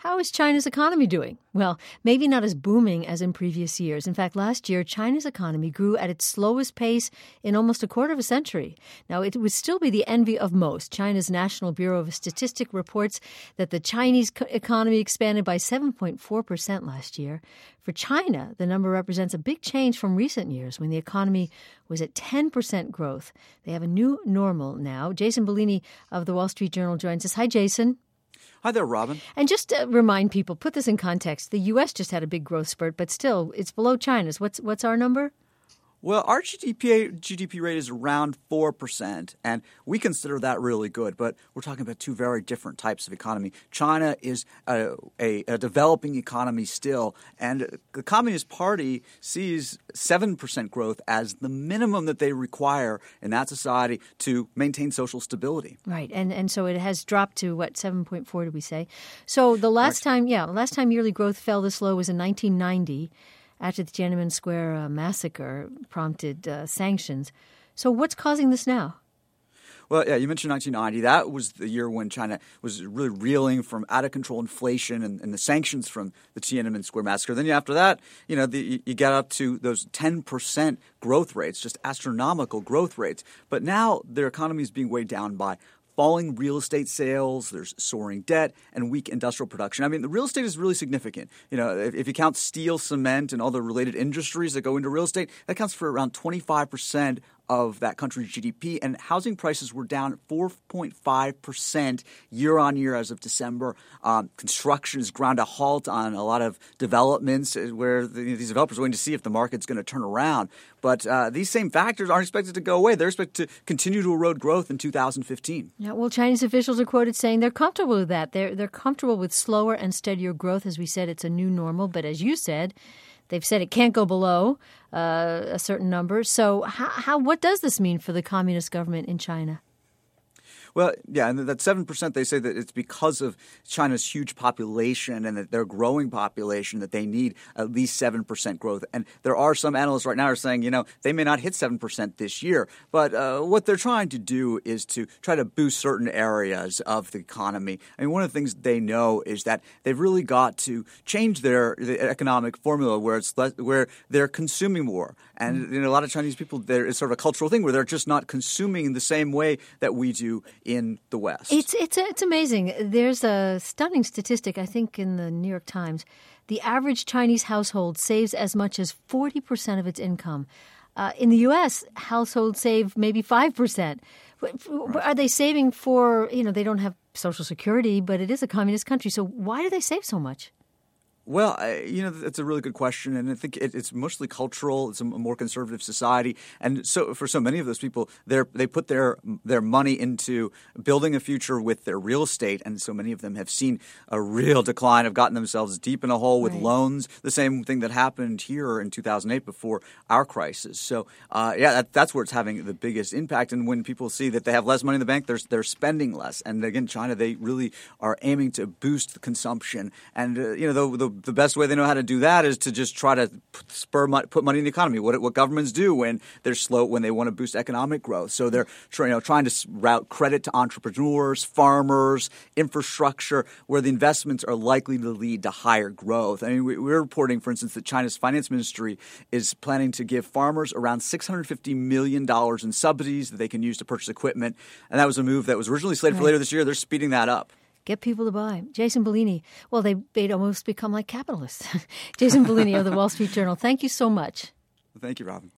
How is China's economy doing? Well, maybe not as booming as in previous years. In fact, last year, China's economy grew at its slowest pace in almost a quarter of a century. Now, it would still be the envy of most. China's National Bureau of Statistics reports that the Chinese economy expanded by 7.4% last year. For China, the number represents a big change from recent years when the economy was at 10% growth. They have a new normal now. Jason Bellini of the Wall Street Journal joins us. Hi, Jason. Hi there, Robin. And just to remind people, put this in context, the U.S. just had a big growth spurt, but still, it's below China's. What's our number? Well, our GDP rate is around 4%, and we consider that really good. But we're talking about two very different types of economy. China is a developing economy still, and the Communist Party sees 7% growth as the minimum that they require in that society to maintain social stability. Right, and so it has dropped to, 7.4 did we say? So the last time yearly growth fell this low was in 1990. After the Tiananmen Square massacre prompted sanctions. So what's causing this now? Well, yeah, you mentioned 1990. That was the year when China was really reeling from out-of-control inflation and the sanctions from the Tiananmen Square massacre. Then after that, you get up to those 10% growth rates, just astronomical growth rates. But now their economy is being weighed down by falling real estate sales, there's soaring debt, and weak industrial production. I mean, the real estate is really significant. If you count steel, cement, and all the related industries that go into real estate, that accounts for around 25% of that country's GDP, and housing prices were down 4.5% year on year as of December. Construction has ground a halt on a lot of developments where these developers are waiting to see if the market's going to turn around. But these same factors aren't expected to go away. They're expected to continue to erode growth in 2015. Yeah, well, Chinese officials are quoted saying they're comfortable with that. They're comfortable with slower and steadier growth. As we said, it's a new normal. But as you said, they've said it can't go below a certain number. So what does this mean for the communist government in China? Well, yeah, and that 7%, they say that it's because of China's huge population and that their growing population that they need at least 7% growth. And there are some analysts right now are saying, they may not hit 7% this year. But what they're trying to do is to try to boost certain areas of the economy. I mean, one of the things they know is that they've really got to change the economic formula where they're consuming more. And a lot of Chinese people, it's sort of a cultural thing where they're just not consuming the same way that we do in the West. It's amazing. There's a stunning statistic, I think, in the New York Times. The average Chinese household saves as much as 40% of its income. In the U.S., households save maybe 5%. Right. Are they saving for, they don't have Social Security, but it is a communist country. So why do they save so much? Well, that's a really good question, and I think it's mostly cultural. It's a more conservative society, and so for so many of those people, they put their money into building a future with their real estate, and so many of them have seen a real decline, have gotten themselves deep in a hole with loans. The same thing that happened here in 2008 before our crisis. So, that's where it's having the biggest impact. And when people see that they have less money in the bank, they're spending less. And again, China, they really are aiming to boost the consumption, and the best way they know how to do that is to just try to put money in the economy. What governments do when they're slow, when they want to boost economic growth. So they're trying to route credit to entrepreneurs, farmers, infrastructure, where the investments are likely to lead to higher growth. I mean, we're reporting, for instance, that China's finance ministry is planning to give farmers around $650 million in subsidies that they can use to purchase equipment. And that was a move that was originally slated for later this year. They're speeding that up. Get people to buy. Jason Bellini. Well, they'd almost become like capitalists. Jason Bellini of the Wall Street Journal. Thank you so much. Thank you, Robin.